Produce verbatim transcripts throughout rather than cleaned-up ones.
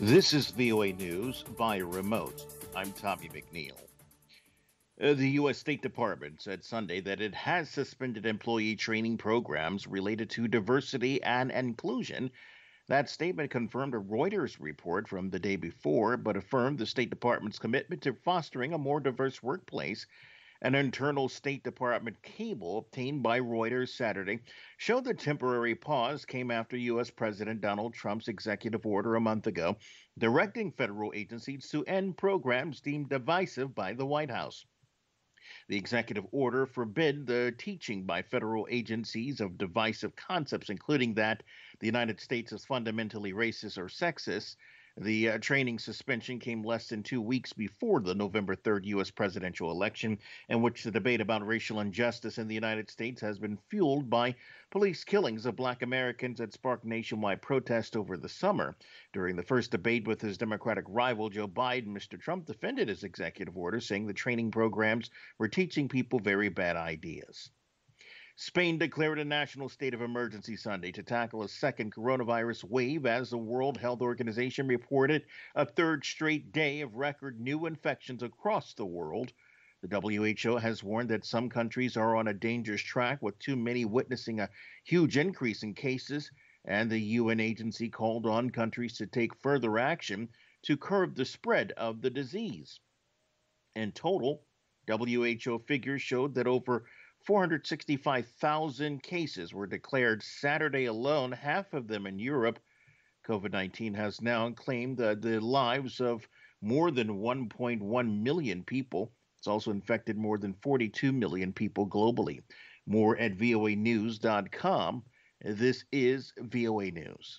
This is V O A News via remote. I'm Tommy McNeil. Uh, the U S. State Department said Sunday that it has suspended employee training programs related to diversity and inclusion. That statement confirmed a Reuters report from the day before, but affirmed the State Department's commitment to fostering a more diverse workplace. An internal State Department cable obtained by Reuters Saturday showed the temporary pause came after U S. President Donald Trump's executive order a month ago, directing federal agencies to end programs deemed divisive by the White House. The executive order forbid the teaching by federal agencies of divisive concepts, including that the United States is fundamentally racist or sexist. The uh, training suspension came less than two weeks before the November third U S presidential election, in which the debate about racial injustice in the United States has been fueled by police killings of black Americans that sparked nationwide protest over the summer. During the first debate with his Democratic rival Joe Biden, Mister Trump defended his executive order, saying the training programs were teaching people very bad ideas. Spain declared a national state of emergency Sunday to tackle a second coronavirus wave as the World Health Organization reported a third straight day of record new infections across the world. The W H O has warned that some countries are on a dangerous track, with too many witnessing a huge increase in cases, and the U N agency called on countries to take further action to curb the spread of the disease. In total, W H O figures showed that over four hundred sixty-five thousand cases were declared Saturday alone, half of them in Europe. COVID nineteen has now claimed uh, the lives of more than one point one million people. It's also infected more than forty-two million people globally. More at V O A news dot com. This is V O A News.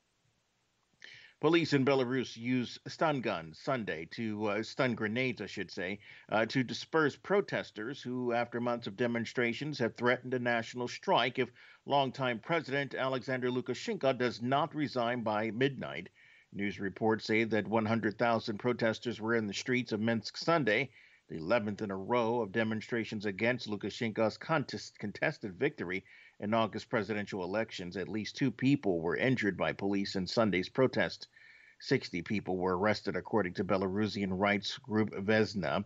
Police in Belarus used stun guns Sunday to uh, stun grenades, I should say, uh, to disperse protesters who, after months of demonstrations, have threatened a national strike if longtime President Alexander Lukashenko does not resign by midnight. News reports say that one hundred thousand protesters were in the streets of Minsk Sunday, the eleventh in a row of demonstrations against Lukashenko's contest- contested victory in August presidential elections. At least two people were injured by police in Sunday's protest. sixty people were arrested, according to Belarusian rights group Vesna.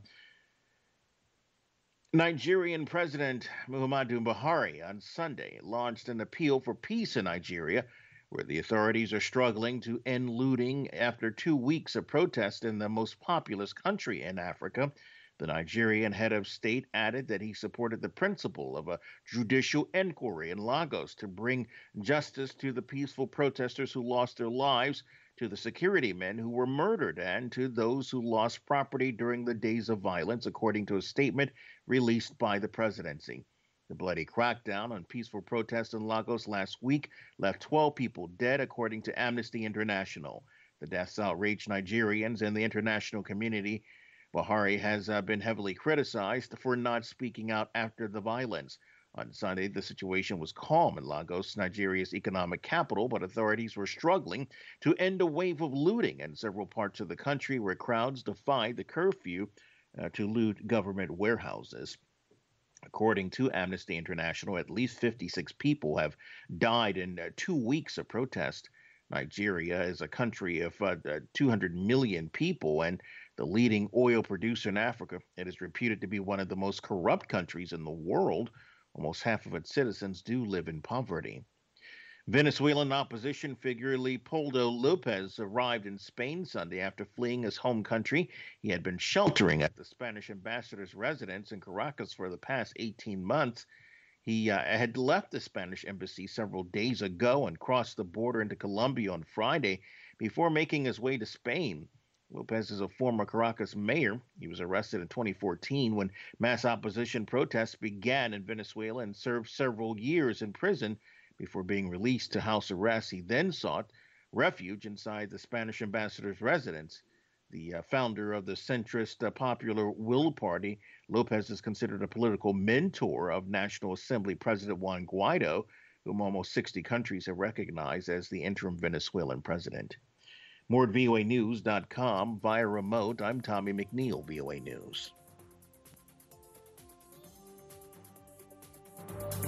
Nigerian President Muhammadu Buhari on Sunday launched an appeal for peace in Nigeria, where the authorities are struggling to end looting after two weeks of protest in the most populous country in Africa. The Nigerian head of state added that he supported the principle of a judicial inquiry in Lagos to bring justice to the peaceful protesters who lost their lives, to the security men who were murdered, and to those who lost property during the days of violence, according to a statement released by the presidency. The bloody crackdown on peaceful protests in Lagos last week left twelve people dead, according to Amnesty International. The deaths outraged Nigerians and the international community. Buhari has uh, been heavily criticized for not speaking out after the violence. On Sunday, the situation was calm in Lagos, Nigeria's economic capital, but authorities were struggling to end a wave of looting in several parts of the country where crowds defied the curfew uh, to loot government warehouses. According to Amnesty International, at least fifty-six people have died in uh, two weeks of protest. Nigeria is a country of uh, uh, two hundred million people and the leading oil producer in Africa. It is reputed to be one of the most corrupt countries in the world. Almost half of its citizens do live in poverty. Venezuelan opposition figure Leopoldo Lopez arrived in Spain Sunday after fleeing his home country. He had been sheltering at the Spanish ambassador's residence in Caracas for the past eighteen months. He uh, had left the Spanish embassy several days ago and crossed the border into Colombia on Friday before making his way to Spain. Lopez is a former Caracas mayor. He was arrested in twenty fourteen when mass opposition protests began in Venezuela and served several years in prison before being released to house arrest. He then sought refuge inside the Spanish ambassador's residence. The uh, founder of the centrist uh, Popular Will Party, Lopez is considered a political mentor of National Assembly President Juan Guaido, whom almost sixty countries have recognized as the interim Venezuelan president. More at V O A news dot com via remote. I'm Tommy McNeil, V O A News.